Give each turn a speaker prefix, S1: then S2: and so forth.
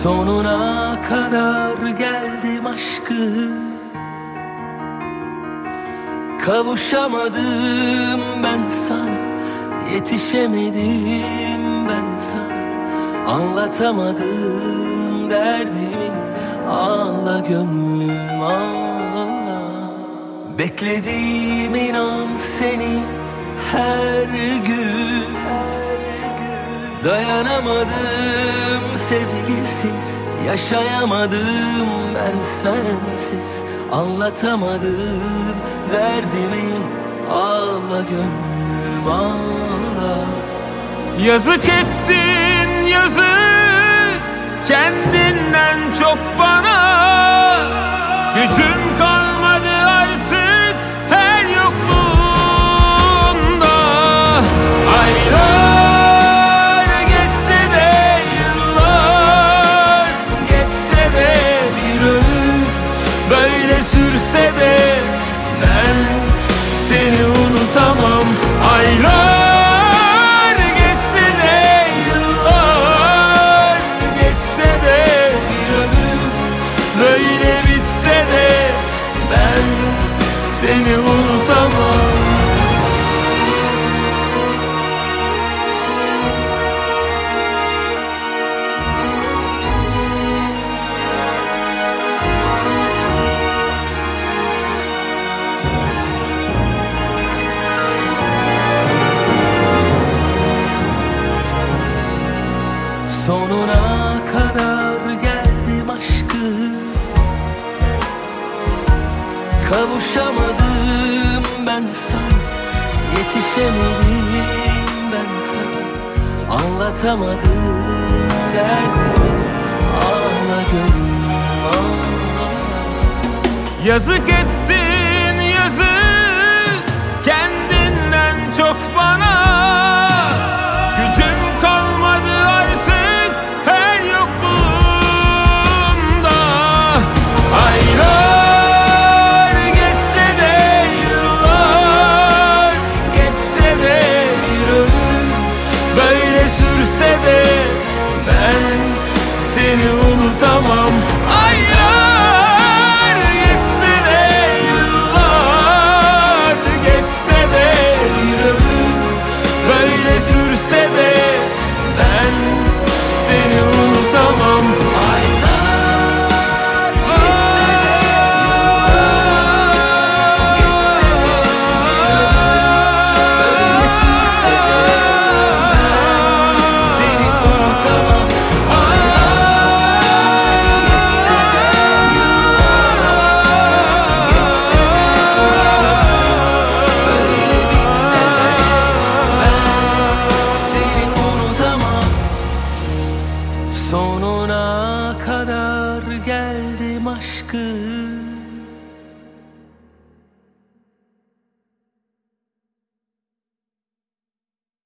S1: Sonuna kadar geldim aşkı, kavuşamadım ben sana, yetişemedim ben sana, anlatamadım derdimi, ağla gönlüm ağla. Bekledim inan seni her gün, dayanamadım sevgisiz, yaşayamadım ben sensiz, anlatamadım derdimi, ağla gönlüm ağla. Yazık ettin yazık, kendinden çok bana, gücüm kalmadı artık her yokluğunda. Aylar geçse de, yıllar geçse de, bir ömür böyle sürse de ben seni unutamam. Aylar geçse de, yıllar geçse de, bir ömür böyle bitse de ben seni unutamam. Sonuna kadar geldim aşkı, kavuşamadım ben sana, yetişemedim ben sana, anlatamadım derdimi, ağla gönlüm ağla. Yazık ettin yazık, kendinden çok bana, gücüm kalmadı artık her yokluğunda. Aylar geçse de, yıllar geçse de, bir ömür böyle sürse de ben seni unutamam. Aylar geçse de, yıllar geçse de, bir ömür böyle sürse de ben seni unutamam. Aylar geçse de, yıllar geçse de, böyle sürse de ben seni unutamam. Aylar geçse de, yıllar geçse de, böyle bitse de ben seni unutamam. Sonuna kadar geldim aşkı,